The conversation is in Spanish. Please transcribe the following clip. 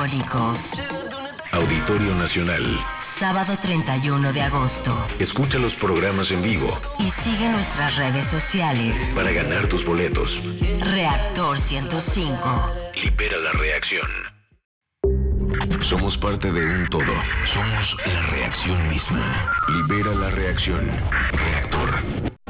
Radiofónicos. Auditorio Nacional. Sábado 31 de agosto. Escucha los programas en vivo. Y sigue nuestras redes sociales. Para ganar tus boletos. Reactor 105. Libera la reacción. Somos parte de un todo. Somos la reacción misma. Libera la reacción. Reactor.